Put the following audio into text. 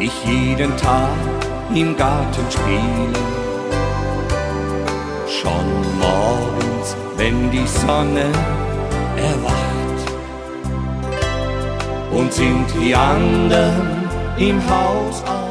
ich jeden Tag im Garten spielen. Schon morgens, wenn die Sonne erwacht und sind die anderen im Haus